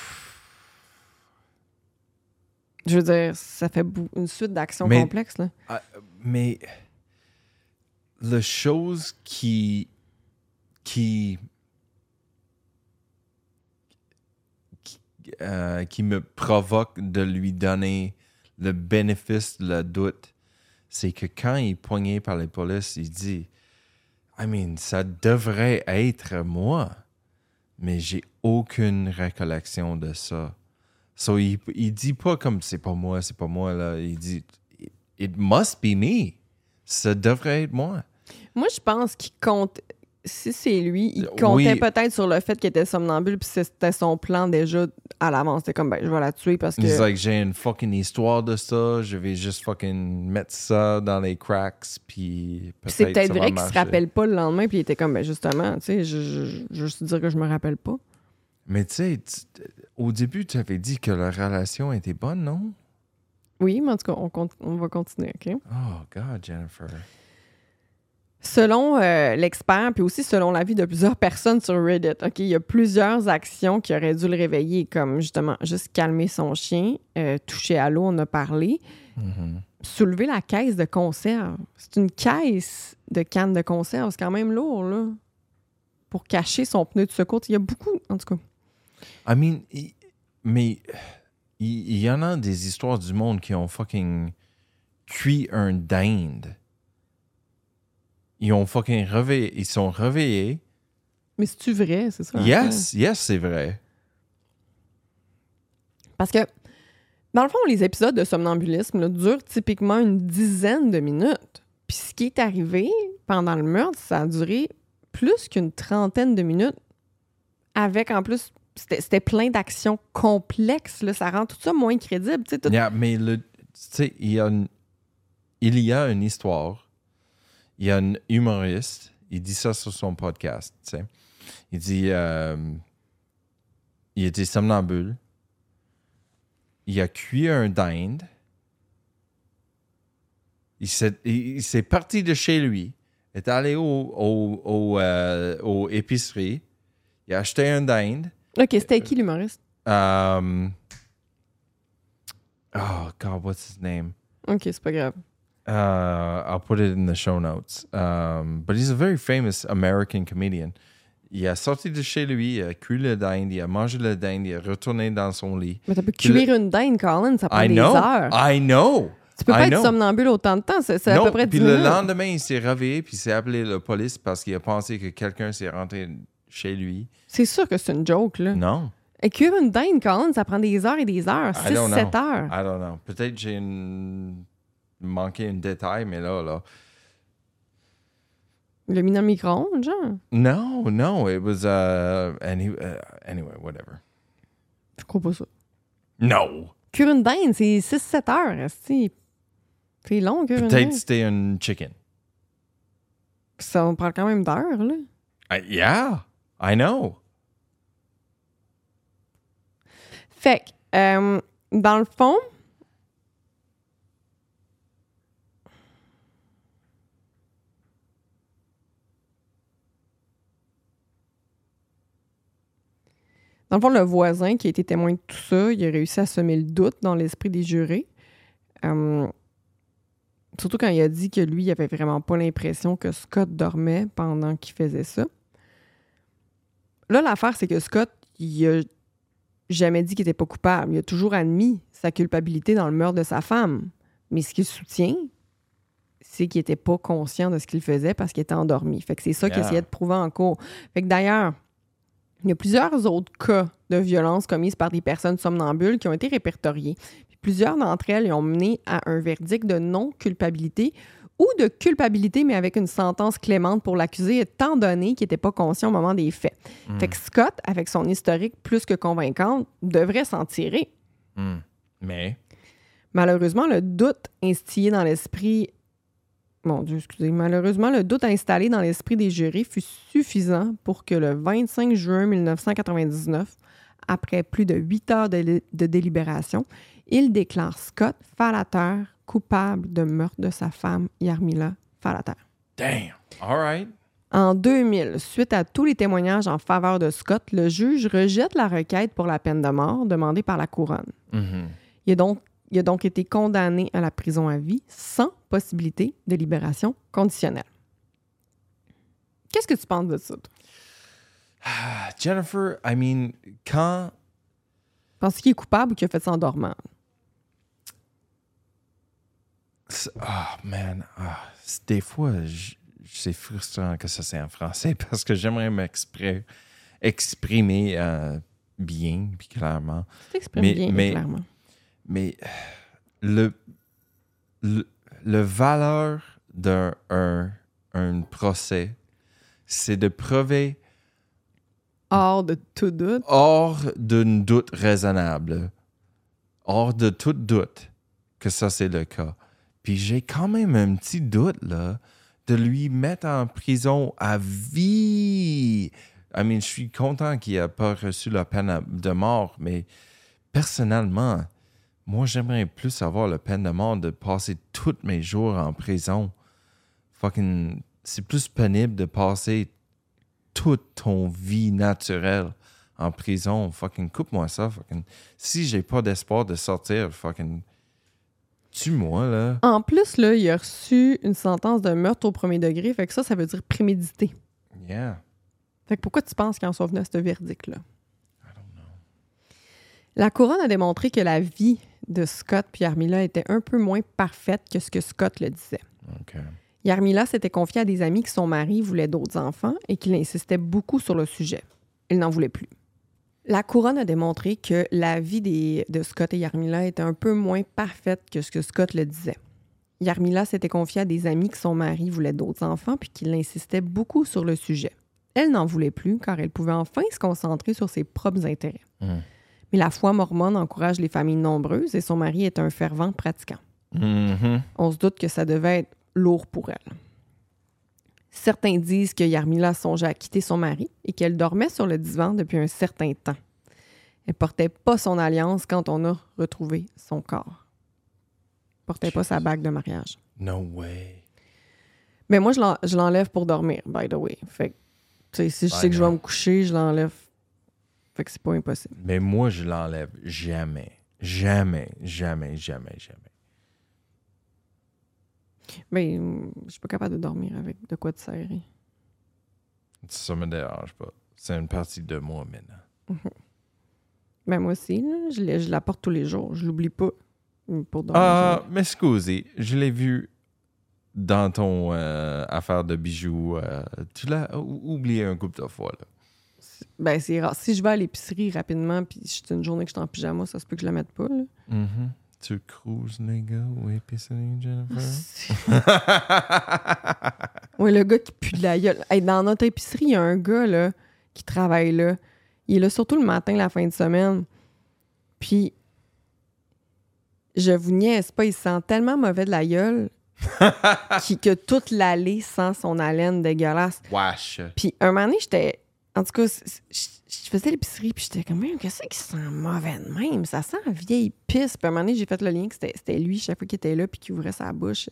Je veux dire, ça fait une suite d'actions complexes, là. Mais la chose qui me provoque de lui donner le bénéfice de la doute, c'est que quand il est poigné par les polices, il dit ça devrait être moi, mais j'ai aucune récollection de ça. So, il dit pas comme c'est pas moi, là. Il dit it must be me. Ça devrait être moi. Moi, je pense qu'il compte. Si c'est lui, il comptait peut-être sur le fait qu'il était somnambule, puis c'était son plan déjà à l'avance. C'était comme, je vais la tuer parce que. He's like, j'ai une fucking histoire de ça, je vais juste fucking mettre ça dans les cracks, puis peut-être c'est peut-être ça va vrai qu'il se marcher. rappelle pas le lendemain, puis il était comme, justement, tu sais, je veux juste dire que je me rappelle pas. Mais tu sais, au début, tu avais dit que la relation était bonne, non? Oui, mais en tout cas, on va continuer, OK? Oh, God, Jennifer. Selon l'expert, puis aussi selon l'avis de plusieurs personnes sur Reddit, OK, il y a plusieurs actions qui auraient dû le réveiller, comme justement juste calmer son chien, toucher à l'eau, on a parlé. Mm-hmm. soulever la caisse de conserve. C'est une caisse de cannes de conserve. C'est quand même lourd, là. Pour cacher son pneu de secours. Il y a beaucoup, en tout cas. I mean, mais il y en a des histoires du monde qui ont fucking cuit un dinde. Ils ont fucking réveillé. Ils sont réveillés. Mais c'est-tu vrai? C'est ça? Yes, c'est vrai. Parce que, dans le fond, les épisodes de somnambulisme là, durent typiquement une dizaine de minutes. Puis ce qui est arrivé pendant le meurtre, ça a duré plus qu'une trentaine de minutes. Avec, en plus, c'était plein d'actions complexes. Là, ça rend tout ça moins crédible. Tout... Yeah, mais tu sais, il y a une histoire. Il y a un humoriste. Il dit ça sur son podcast. Tu sais. Il dit il était somnambule. Il a cuit un dinde. Il s'est parti de chez lui. Il est allé au épicerie. Il a acheté un dinde. OK, c'était qui l'humoriste? Oh, God, what's his name? OK, c'est pas grave. I'll put it in the show notes. But he's a very famous American comedian. Il a sorti de chez lui, il a cuit le dinde, il a mangé le dinde, il est retourné dans son lit. Mais t'as pu cuire une dinde, Colin, ça prend des heures. I know! Tu peux pas être somnambule autant de temps, c'est à peu près 10 minutes. Puis le lendemain, il s'est réveillé, puis il s'est appelé la police parce qu'il a pensé que quelqu'un s'est rentré chez lui. C'est sûr que c'est une joke, là. Non. Et cuire une dinde, Colin, ça prend des heures et des heures, 6-7 heures. I don't know. Peut-être j'ai manqué un détail, mais là... Il l'a mis dans le micro-ondes, genre? No, it was... anyway, whatever. Je crois pas ça. No! Cuire une dinde, c'est 6-7 heures, c'est long, cuire une dinde. Peut-être c'était un chicken. Ça on parle quand même d'heures, là. Yeah, I know. Fait que, dans le fond... Dans le fond, le voisin qui a été témoin de tout ça, il a réussi à semer le doute dans l'esprit des jurés. Surtout quand il a dit que lui, il avait vraiment pas l'impression que Scott dormait pendant qu'il faisait ça. Là, l'affaire, c'est que Scott, il a jamais dit qu'il était pas coupable. Il a toujours admis sa culpabilité dans le meurtre de sa femme. Mais ce qu'il soutient, c'est qu'il était pas conscient de ce qu'il faisait parce qu'il était endormi. Fait que c'est ça qu'il essayait de prouver en cours. Fait que d'ailleurs, il y a plusieurs autres cas de violences commises par des personnes somnambules qui ont été répertoriés. Puis plusieurs d'entre elles ont mené à un verdict de non-culpabilité ou de culpabilité, mais avec une sentence clémente pour l'accusé, étant donné qu'il n'était pas conscient au moment des faits. Fait que Scott, avec son historique plus que convaincante, devrait s'en tirer. Mais? Malheureusement, le doute instillé dans l'esprit... Mon Dieu, excusez. Malheureusement, le doute installé dans l'esprit des jurés fut suffisant pour que le 25 juin 1999, après plus de 8 heures de délibération, il déclare Scott Fallater coupable de meurtre de sa femme, Yarmila Fallater. Damn! All right. En 2000, suite à tous les témoignages en faveur de Scott, le juge rejette la requête pour la peine de mort demandée par la couronne. Mm-hmm. Il a donc été condamné à la prison à vie sans possibilité de libération conditionnelle. Qu'est-ce que tu penses de ça, toi? Jennifer, I mean, quand... Penses-tu qu'il est coupable ou qu'il a fait ça en dormant? Oh, man. Des fois, c'est frustrant que ça c'est en français parce que j'aimerais exprimer bien puis clairement. Tu t'exprimes bien et clairement. Mais le valeur d'un procès, c'est de prouver hors de tout doute. Hors d'un doute raisonnable. Hors de tout doute que ça, c'est le cas. Puis j'ai quand même un petit doute, là, de lui mettre en prison à vie. I mean, je suis content qu'il n'ait pas reçu la peine de mort, mais personnellement... Moi, j'aimerais plus avoir la peine de mort de passer tous mes jours en prison. Fucking, c'est plus pénible de passer toute ton vie naturelle en prison. Fucking, coupe-moi ça. Fucking, si j'ai pas d'espoir de sortir, fucking, C'est-tu moi, là? En plus, là, il a reçu une sentence de meurtre au premier degré. Fait que ça veut dire prémédité. Yeah. Fait que pourquoi tu penses qu'ils en sont venus à ce verdict-là? I don't know. La couronne a démontré que la vie de Scott puis Yarmila était un peu moins parfaite que ce que Scott le disait. OK. Yarmila s'était confiée à des amis que son mari voulait d'autres enfants et qu'il insistait beaucoup sur le sujet. Il n'en voulait plus. La couronne a démontré que la vie de Scott et Yarmila était un peu moins parfaite que ce que Scott le disait. Yarmila s'était confiée à des amis que son mari voulait d'autres enfants puis qu'il insistait beaucoup sur le sujet. Elle n'en voulait plus car elle pouvait enfin se concentrer sur ses propres intérêts. Mais la foi mormone encourage les familles nombreuses et son mari est un fervent pratiquant. On se doute que ça devait être lourd pour elle. Certains disent que Yarmila songeait à quitter son mari et qu'elle dormait sur le divan depuis un certain temps. Elle portait pas son alliance quand on a retrouvé son corps. Elle portait pas sa bague de mariage. No way. Mais moi, je l'enlève pour dormir, by the way. Fait que, tu sais, si je sais que je vais me coucher, je l'enlève. Fait que c'est pas impossible. Mais moi, je l'enlève jamais. Jamais, jamais, jamais, jamais. Mais je suis pas capable de dormir avec de quoi de serrer. Ça me dérange pas. C'est une partie de moi maintenant. Ben moi aussi, là, je la porte tous les jours. Je l'oublie pas pour dormir. Ah, mais excusez, je l'ai vu dans ton affaire de bijoux. Tu l'as oublié un couple de fois, là. Ben c'est rare. Si je vais à l'épicerie rapidement puis c'est une journée que je suis en pyjama, ça se peut que je la mette pas, là. Tu cruises, nigga, ou épicerie, Jennifer? Ouais, le gars qui pue de la gueule. Hey, dans notre épicerie, il y a un gars là, qui travaille là. Il est là surtout le matin, la fin de semaine. Puis, je vous niaise pas, il sent tellement mauvais de la gueule que toute l'allée sent son haleine dégueulasse. Wesh! Puis, un moment donné, j'étais... En tout cas, je faisais l'épicerie, puis j'étais comme, qu'est-ce qui sent mauvais de même? Ça sent la vieille pisse. Puis à un moment donné, j'ai fait le lien que c'était lui, chaque fois qu'il était là, puis qu'il ouvrait sa bouche.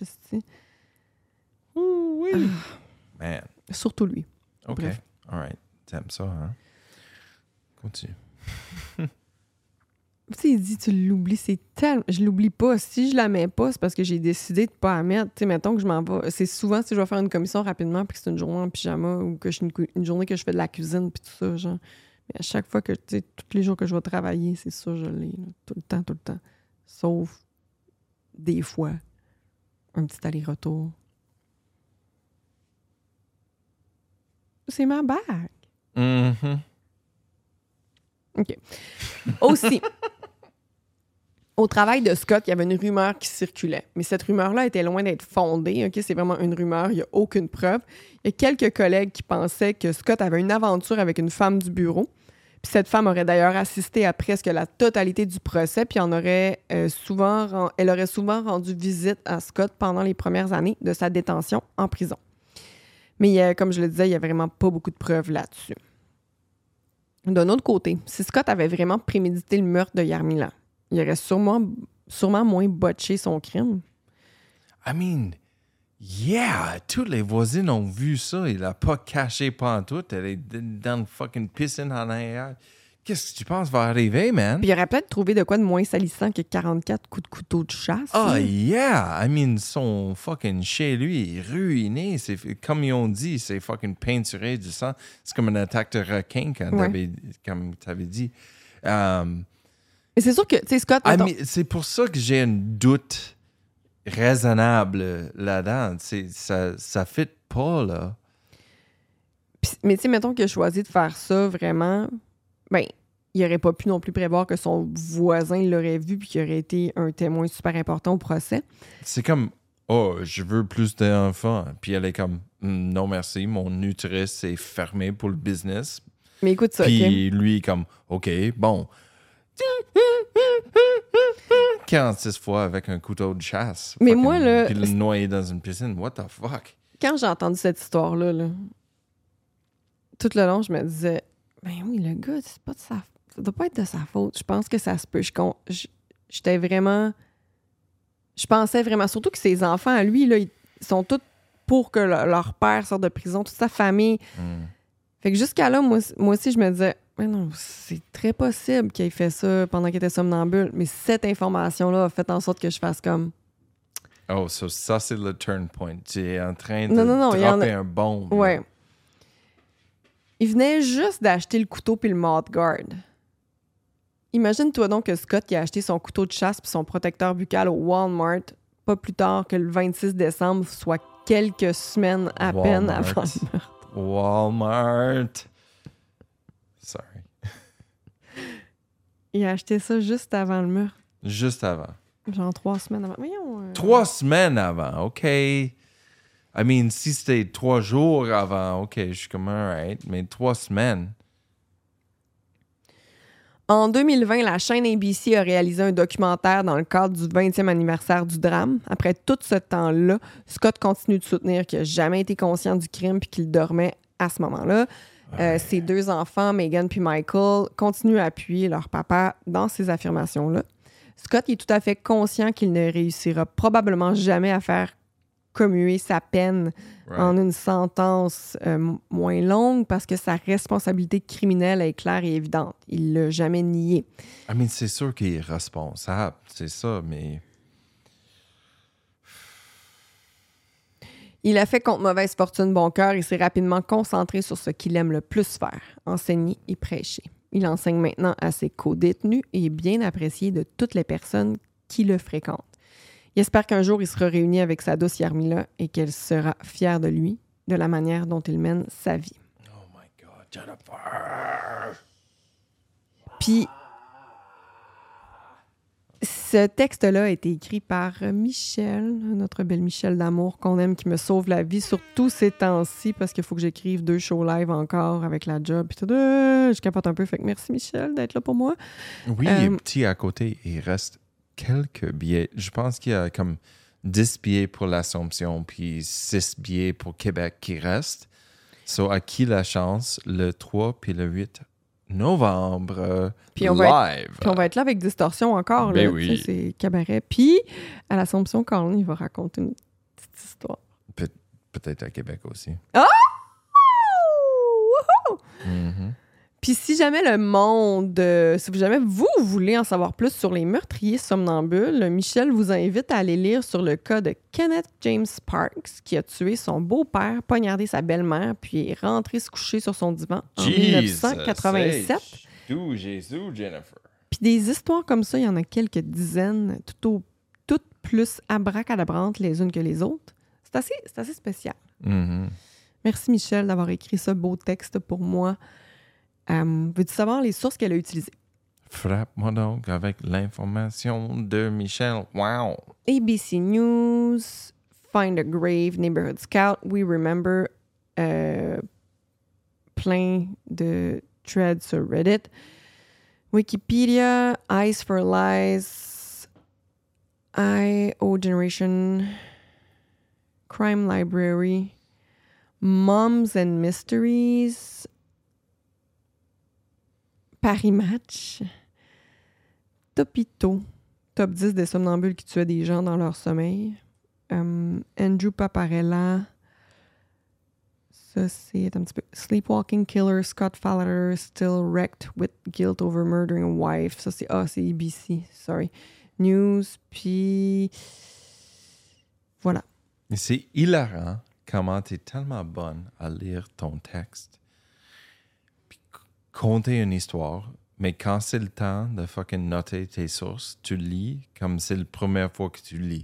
Oui. Man. Surtout lui. OK. Bref. All right. T'aimes ça, hein? Continue. Tu sais, il dit, tu l'oublies, c'est tellement... Je l'oublie pas. Si je la mets pas, c'est parce que j'ai décidé de pas la mettre. Tu sais, mettons que je m'en vais... C'est souvent si je vais faire une commission rapidement puis que c'est une journée en pyjama ou que une journée que je fais de la cuisine puis tout ça, genre. Mais à chaque fois que, tu sais, tous les jours que je vais travailler, c'est ça, je l'ai, là. Tout le temps. Sauf des fois, un petit aller-retour. C'est ma bague. OK. Aussi, au travail de Scott, il y avait une rumeur qui circulait. Mais cette rumeur-là était loin d'être fondée. OK? C'est vraiment une rumeur, il n'y a aucune preuve. Il y a quelques collègues qui pensaient que Scott avait une aventure avec une femme du bureau. Puis cette femme aurait d'ailleurs assisté à presque la totalité du procès, puis elle aurait souvent rendu visite à Scott pendant les premières années de sa détention en prison. Mais comme je le disais, il n'y a vraiment pas beaucoup de preuves là-dessus. D'un autre côté, si Scott avait vraiment prémédité le meurtre de Yarmila, il aurait sûrement moins botché son crime. I mean, yeah, tous les voisins ont vu ça. Il l'a pas caché pantoute. Elle est dans le fucking piscine en arrière. Qu'est-ce que tu penses va arriver, man? Puis il aurait peut-être trouvé de quoi de moins salissant que 44 coups de couteau de chasse. Oh, yeah! I mean, son fucking chez lui est ruiné. C'est, comme ils ont dit, c'est fucking peinturé du sang. C'est comme une attaque de requin, comme t'avais dit. Et c'est sûr que, tu sais, Scott... c'est pour ça que j'ai un doute raisonnable là-dedans. Ça fit pas, là. Mais tu sais, mettons qu'il a choisi de faire ça vraiment... Ben, il n'aurait pas pu non plus prévoir que son voisin l'aurait vu puis qu'il aurait été un témoin super important au procès. C'est comme, je veux plus d'enfants. Puis elle est comme, non merci, mon utérus est fermé pour le business. Mais écoute ça, puis lui, comme, OK, bon. 46 fois avec un couteau de chasse. Mais moi, là... Puis le noyer dans une piscine, what the fuck? Quand j'ai entendu cette histoire-là, là, tout le long, je me disais... Ben oui, le gars, c'est pas de ça doit pas être de sa faute. Je pense que ça se peut. J'étais vraiment... Je pensais vraiment... Surtout que ses enfants, à lui, là, ils sont tous pour que leur père sorte de prison, toute sa famille. Fait que jusqu'à là, moi aussi, je me disais... Mais non, c'est très possible qu'il ait fait ça pendant qu'il était somnambule. Mais cette information-là a fait en sorte que je fasse comme... Oh, ça, c'est le turn point. Tu es en train de Non, il y en dropper a- un bombe. Ouais. Il venait juste d'acheter le couteau puis le mouthguard. Imagine-toi donc que Scott il a acheté son couteau de chasse puis son protecteur buccal au Walmart pas plus tard que le 26 décembre, soit quelques semaines à peine Walmart. avant le meurtre. Walmart. Sorry. Il a acheté ça juste avant le meurtre. Juste avant. Genre 3 semaines avant. Voyons. 3 semaines avant, OK. I mean, si c'était 3 jours avant, OK, je suis comme, alright. Mais 3 semaines. En 2020, la chaîne ABC a réalisé un documentaire dans le cadre du 20e anniversaire du drame. Après tout ce temps-là, Scott continue de soutenir qu'il n'a jamais été conscient du crime et qu'il dormait à ce moment-là. Ses 2 enfants, Megan puis Michael, continuent à appuyer leur papa dans ces affirmations-là. Scott est tout à fait conscient qu'il ne réussira probablement jamais à faire commuer sa peine en une sentence moins longue parce que sa responsabilité criminelle est claire et évidente. Il l'a jamais nié. I mean, c'est sûr qu'il est responsable, c'est ça, mais... Il a fait contre mauvaise fortune bon cœur et s'est rapidement concentré sur ce qu'il aime le plus faire, enseigner et prêcher. Il enseigne maintenant à ses co-détenus et est bien apprécié de toutes les personnes qui le fréquentent. Il espère qu'un jour, il sera réuni avec sa douce Yarmila et qu'elle sera fière de lui, de la manière dont il mène sa vie. Oh my God, Jennifer! Puis, ce texte-là a été écrit par Michel, notre belle Michel d'amour qu'on aime, qui me sauve la vie, surtout ces temps-ci, parce qu'il faut que j'écrive 2 shows live encore avec la job. Puis tout, je capote un peu. Fait que merci Michel d'être là pour moi. Oui, et petit à côté, il reste quelques billets. Je pense qu'il y a comme 10 billets pour l'Assomption, puis 6 billets pour Québec qui restent. So, à qui la chance, le 3 puis le 8 novembre, Puis on live. va être là avec Distorsion encore. Ben Là, oui. Tu sais, c'est cabaret. Puis, à l'Assomption, Colin, il va raconter une petite histoire. Peut-être à Québec aussi. Oh! Wouhou! Mhm. Puis si jamais le monde, si jamais vous voulez en savoir plus sur les meurtriers somnambules, Michel vous invite à aller lire sur le cas de Kenneth James Sparks, qui a tué son beau-père, poignardé sa belle-mère, puis est rentré se coucher sur son divan en 1987. D'où Jésus, Jennifer. Puis des histoires comme ça, il y en a quelques dizaines, toutes plus abracadabrantes les unes que les autres. C'est assez spécial. Mhm. Merci Michel d'avoir écrit ce beau texte pour moi. Veux-tu savoir les sources qu'elle a utilisées? Frappe-moi donc avec l'information de Michel. Wow! ABC News, Find a Grave, Neighborhood Scout, We Remember, plein de threads sur Reddit, Wikipédia, Eyes for Lies, IO Generation, Crime Library, Moms and Mysteries, Paris Match, Topito, top 10 des somnambules qui tuaient des gens dans leur sommeil, Andrew Paparella, ça c'est un petit peu Sleepwalking Killer, Scott Fowler, Still Wrecked with Guilt over Murdering a Wife, ça c'est ABC, sorry, News, puis voilà. Mais c'est hilarant comment tu es tellement bonne à lire ton texte puis conter une histoire, mais quand c'est le temps de fucking noter tes sources, tu lis comme c'est la première fois que tu lis.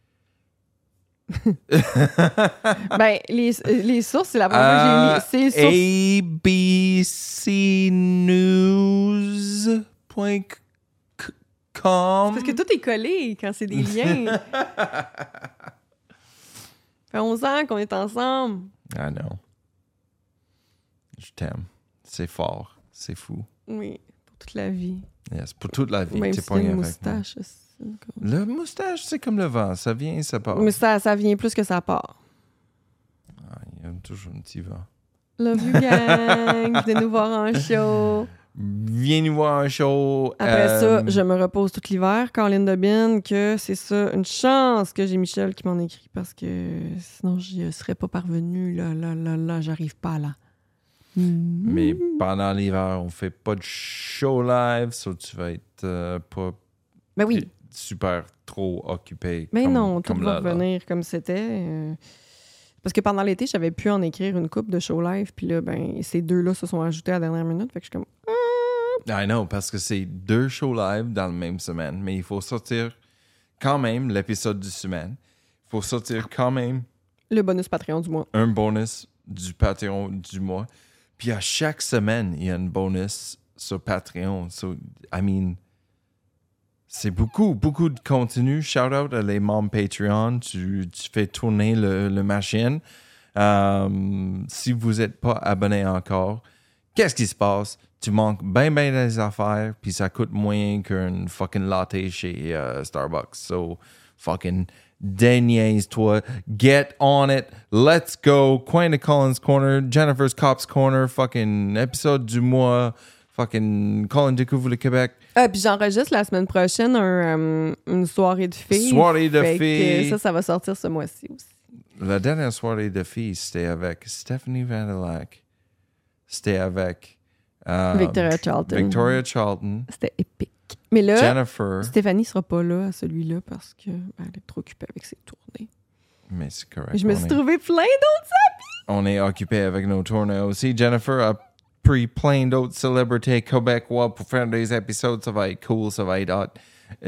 Ben, les sources, c'est la première fois que j'ai lu. C'est les abcnews.com. parce que tout est collé quand c'est des liens. Fait 11 ans qu'on est ensemble. I know. Je t'aime. C'est fort. C'est fou. Oui, pour toute la vie. Yes, pour toute la vie. Même T'es si pas c'est une avec moi. moustache. Le moustache, c'est comme le vent. Ça vient, ça part. Mais ça vient plus que ça part. Ah, il y a toujours un petit vent. Love you, gang. Venez nous voir en show. Viens nous voir un show. Après ça, je me repose tout l'hiver. Caroline Dobin, que c'est ça, une chance que j'ai Michel qui m'en écrit parce que sinon, je serais pas parvenue. Là, j'arrive pas là. Mais pendant l'hiver, on fait pas de show live, so tu vas être pas... Ben oui. super trop occupé. Mais comme, non, tout comme va là, là. revenir comme c'était. Parce que pendant l'été, j'avais pu en écrire une coupe de show live, puis là, ben, ces deux-là se sont ajoutés à la dernière minute. Fait que je suis comme. I know, parce que c'est 2 shows live dans la même semaine, mais il faut sortir quand même l'épisode du semaine. Il faut sortir quand même Le bonus Patreon du mois. un bonus du Patreon du mois. Puis à chaque semaine, il y a un bonus sur Patreon. So, I mean, c'est beaucoup de contenu. Shout out à les membres Patreon. Tu fais tourner le machine. Si vous n'êtes pas abonné encore, qu'est-ce qui se passe? Tu manques bien des affaires, puis ça coûte moins qu'un fucking latte chez Starbucks. So, fucking déniaise-toi. Get on it. Let's go. Coin de Colin's Corner, Jennifer's Cops Corner, fucking épisode du mois, fucking Colin découvre le Québec. Puis j'enregistre la semaine prochaine une soirée de filles. Soirée de Fait filles. que ça va sortir ce mois-ci aussi. La dernière soirée de filles, c'était avec Stephanie Vandelack. C'était avec Victoria Charlton. C'était épique. Mais là, Jennifer. Stéphanie sera pas là à celui-là parce qu'elle est trop occupée avec ses tournées. Mais c'est correct. Je me suis trouvé plein d'autres amis. On est occupé avec nos tournées aussi. Jennifer a pris plein d'autres célébrités québécois pour faire des épisodes. Ça va être cool, ça va être hot.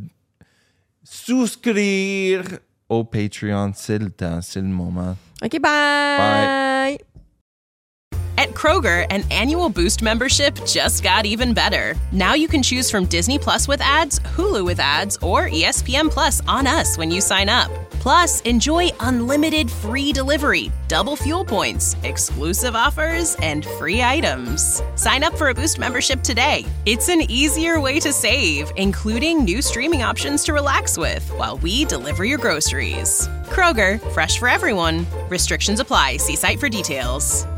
Souscrire au Patreon, c'est le temps, c'est le moment. OK, bye! At Kroger, an annual Boost membership just got even better. Now you can choose from Disney Plus with ads, Hulu with ads, or ESPN Plus on us when you sign up. Plus, enjoy unlimited free delivery, double fuel points, exclusive offers, and free items. Sign up for a Boost membership today. It's an easier way to save, including new streaming options to relax with while we deliver your groceries. Kroger, fresh for everyone. Restrictions apply. See site for details.